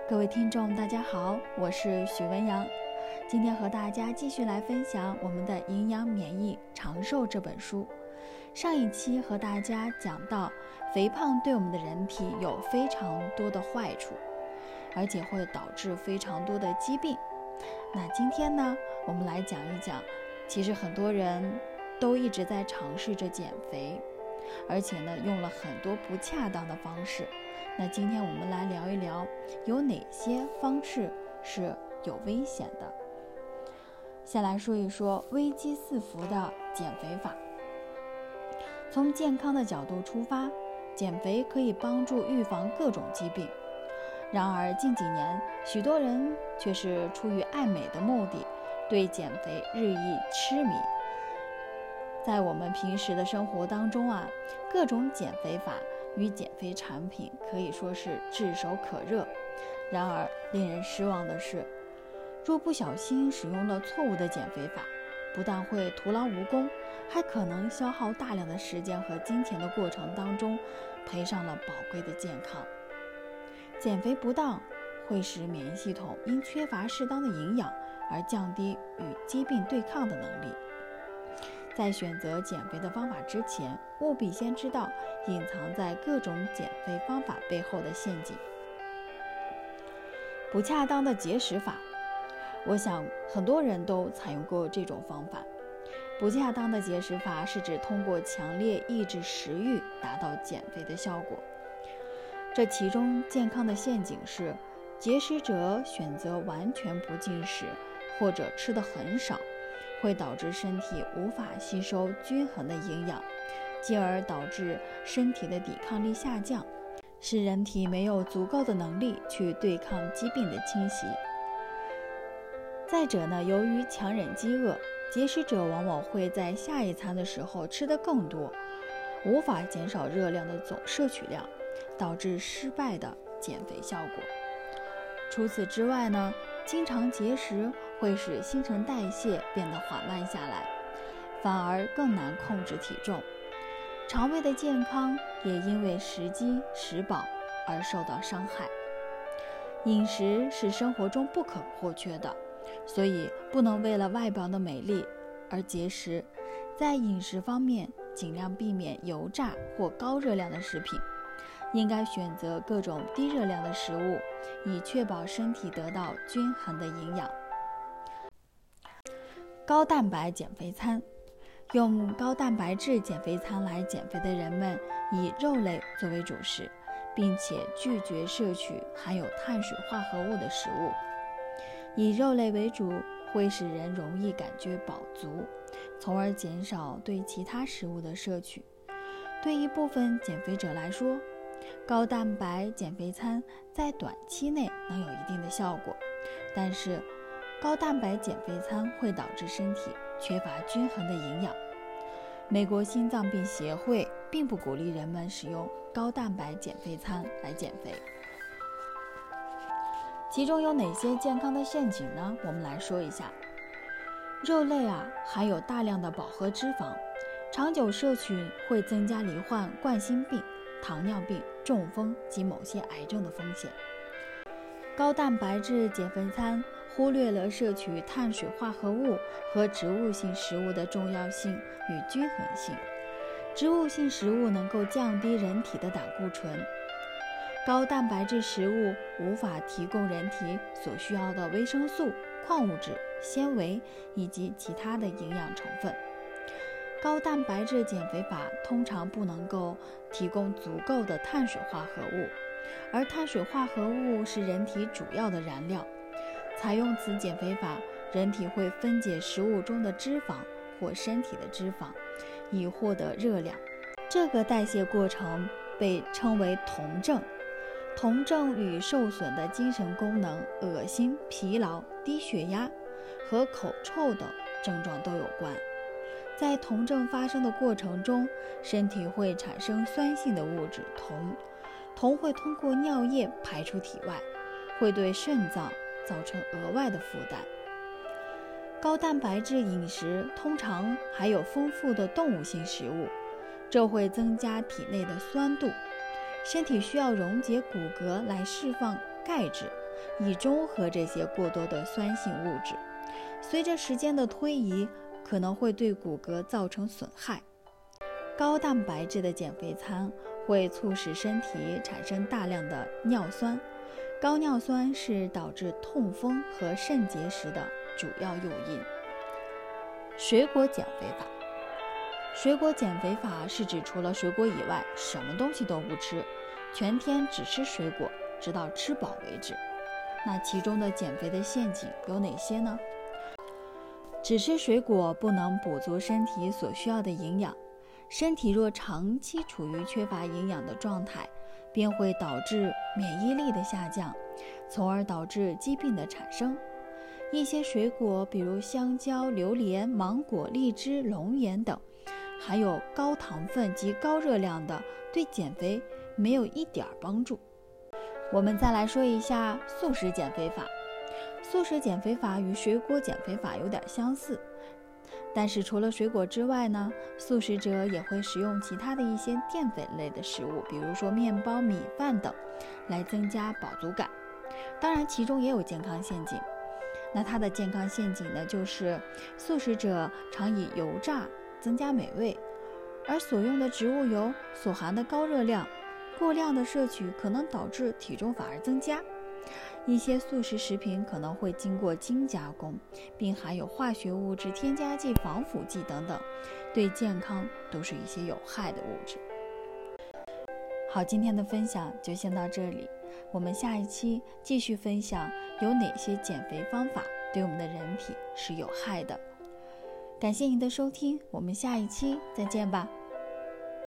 各位听众大家好，我是许文阳，今天和大家继续来分享我们的《营养免疫长寿》这本书。上一期和大家讲到，肥胖对我们的人体有非常多的坏处，而且会导致非常多的疾病。那今天呢，我们来讲一讲，其实很多人都一直在尝试着减肥，而且呢，用了很多不恰当的方式。那今天我们来聊一聊，有哪些方式是有危险的。先来说一说危机四伏的减肥法。从健康的角度出发，减肥可以帮助预防各种疾病。然而近几年，许多人却是出于爱美的目的，对减肥日益痴迷。在我们平时的生活当中各种减肥法与减肥产品可以说是炙手可热。然而令人失望的是，若不小心使用了错误的减肥法，不但会徒劳无功，还可能消耗大量的时间和金钱的过程当中，赔上了宝贵的健康。减肥不当会使免疫系统因缺乏适当的营养而降低与疾病对抗的能力。在选择减肥的方法之前，务必先知道隐藏在各种减肥方法背后的陷阱。不恰当的节食法，我想很多人都采用过这种方法。不恰当的节食法是指通过强烈抑制食欲达到减肥的效果。这其中健康的陷阱是，节食者选择完全不进食，或者吃得很少，会导致身体无法吸收均衡的营养，进而导致身体的抵抗力下降，使人体没有足够的能力去对抗疾病的侵袭。再者呢，由于强忍饥饿，节食者往往会在下一餐的时候吃得更多，无法减少热量的总摄取量，导致失败的减肥效果。除此之外呢，经常节食会使新陈代谢变得缓慢下来，反而更难控制体重。肠胃的健康也因为食饥食饱而受到伤害。饮食是生活中不可或缺的，所以不能为了外表的美丽而节食。在饮食方面，尽量避免油炸或高热量的食品，应该选择各种低热量的食物，以确保身体得到均衡的营养。高蛋白减肥餐，用高蛋白质减肥餐来减肥的人们以肉类作为主食，并且拒绝摄取含有碳水化合物的食物。以肉类为主会使人容易感觉饱足，从而减少对其他食物的摄取。对一部分减肥者来说，高蛋白减肥餐在短期内能有一定的效果，但是高蛋白减肥餐会导致身体缺乏均衡的营养。美国心脏病协会并不鼓励人们使用高蛋白减肥餐来减肥。其中有哪些健康的陷阱呢？我们来说一下。肉类含有大量的饱和脂肪，长久摄取会增加罹患冠心病、糖尿病、中风及某些癌症的风险。高蛋白质减肥餐忽略了摄取碳水化合物和植物性食物的重要性与均衡性。植物性食物能够降低人体的胆固醇，高蛋白质食物无法提供人体所需要的维生素、矿物质、纤维以及其他的营养成分。高蛋白质减肥法通常不能够提供足够的碳水化合物，而碳水化合物是人体主要的燃料。采用此减肥法，人体会分解食物中的脂肪或身体的脂肪，以获得热量。这个代谢过程被称为酮症。酮症与受损的精神功能、恶心、疲劳、低血压和口臭等症状都有关。在酮症发生的过程中，身体会产生酸性的物质酮，酮会通过尿液排出体外，会对肾脏造成额外的负担。高蛋白质饮食通常含有丰富的动物性食物，这会增加体内的酸度。身体需要溶解骨骼来释放钙质， 以中和这些过多的酸性物质。随着时间的推移，可能会对骨骼造成损害。高蛋白质的减肥餐会促使身体产生大量的尿酸，高尿酸是导致痛风和肾结石的主要诱因。水果减肥法。水果减肥法是指除了水果以外，什么东西都不吃，全天只吃水果，直到吃饱为止。那其中的减肥的陷阱有哪些呢？只吃水果不能补足身体所需要的营养，身体若长期处于缺乏营养的状态，便会导致免疫力的下降，从而导致疾病的产生。一些水果，比如香蕉、榴莲、芒果、荔枝、龙眼等，含有高糖分及高热量的，对减肥没有一点帮助。我们再来说一下素食减肥法。素食减肥法与水果减肥法有点相似，但是除了水果之外呢，素食者也会食用其他的一些淀粉类的食物，比如说面包、米饭等，来增加饱足感。当然其中也有健康陷阱。那它的健康陷阱呢，就是素食者常以油炸增加美味，而所用的植物油所含的高热量，过量的摄取可能导致体重反而增加。一些素食食品可能会经过精加工，并含有化学物质、添加剂、防腐剂等等，对健康都是一些有害的物质。好，今天的分享就先到这里，我们下一期继续分享有哪些减肥方法对我们的人体是有害的。感谢您的收听，我们下一期再见吧。